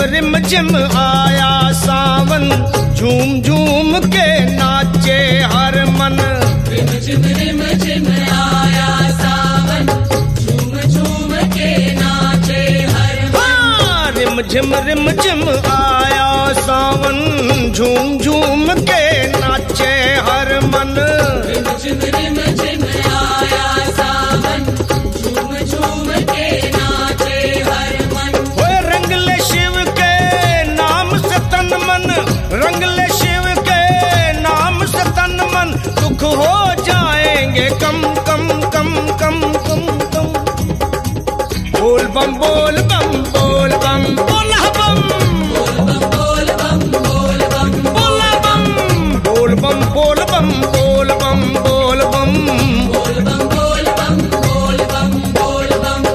रिम झिम आया सावन, झूम झूम के नाचे हर मन। रिम झिम आया सावन, झूम झूम के नाचे हर मन। रिम झिम आया सावन, झूम झूम के नाचे हर मन। रिम झिम आया सावन, झूम झूम के नाचे हर मन। ओए रंग ले शिव के नाम से तन मन, रंग ले शिव के नाम से तन मन। दुख हो जाएंगे कम कम कम कम कम कम। बोल बम बोल बम बोल बम बोला बम, बोल बम बोल बम बोला बम, बोल बम बोल बम बोल बम बोल बम। बोल बम बोल बम बोल बम बोल बम।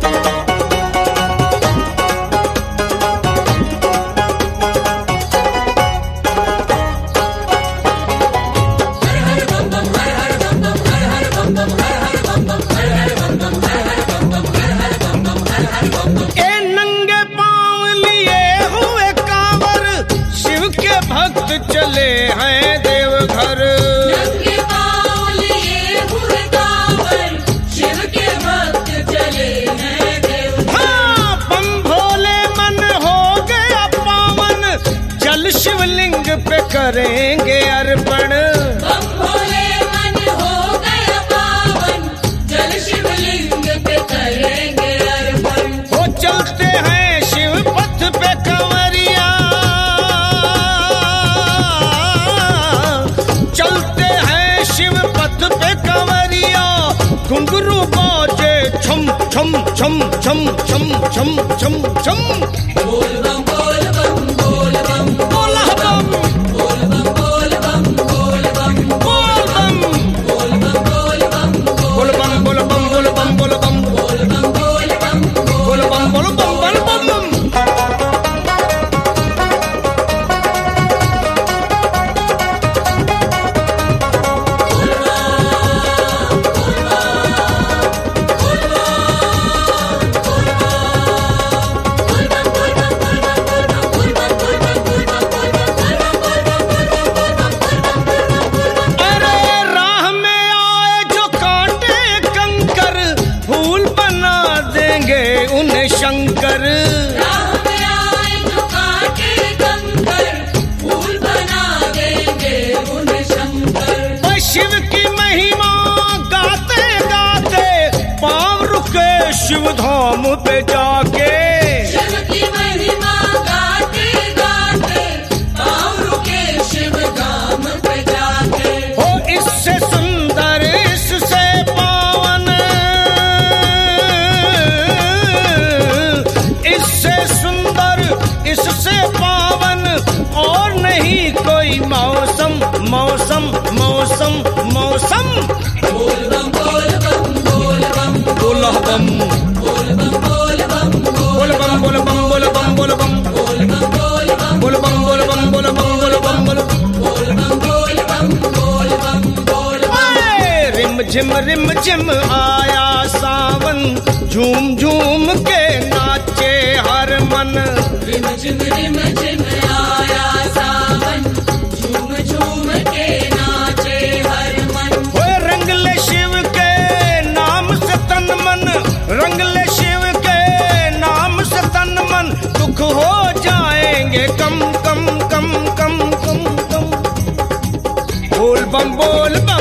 हर हर बम बम, हर हर बम बम, हर हर बम बम, हर हर बम बम, हर हर बम बम, हर हर बम बम, हर हर बम बम, हर हर बम बम। ए नंगे पांव लिए हुए कांवर, शिव के भक्त चले हैं देवघर। नंगे पांव लिए हुए कांवर, शिव के भक्त चले हैं देवघर। हाँ बम भोले मन हो गया पावन, जल शिवलिंग पे करेंगे अर्पण। बम भोले मन हो गया पावन, जल शिवलिंग पे करेंगे अर्पण। वो चलते हैं शिव पथ पे कंवरिया, चलते हैं शिव पथ पे कंवरिया। घुंघरू बाजे छम छम छम छम छम छम छम छम। बोल बम बोल बम बोल बम बोला बम बोल बम बोल बम बोल बम बोल बम, बोल बम बोल बम बोल बम बोल बम बोल बम बोल बम, बोल बम बोल बम बोल बम बोल बम बोल बम। अरे राह में आए जो कांटे कंकर, फूल बना देंगे उन्हें शंकर। राह में आए जो काटे कंकर, फूल बना देंगे उन्हें शंकर। और शिव की महिमा गाते गाते, पाँव रुके शिव धाम पे जाके। शिव की महिमा गाते गाते, पाँव रुके शिव धाम पे जाके। हो इससे सुंदर इससे पावन, इससे सुंदर इससे पावन और नहीं कोई मौसम मौसम मौसम मौसम। बोल बम बोल बम बोल बम बोला बम बोल बम बोल बम बोल बम बोल बम बोल बम बोल बम बोल बम बोल बम बोल बम बोल बम बोल बम बोल बम बोल बम। बोल बम बोल बम बोल बम बोल बम। ओए रिम झिम आया सावन, झूम झूम के नाचे हर मन। रिम झिम आया सावन, झूम झूम के नाचे हर मन। ओए रंग ले शिव के नाम से तन मन, रंग ले शिव के नाम से तन मन। दुख हो जाएंगे कम कम कम कम कम कम। बोल बम बोल बम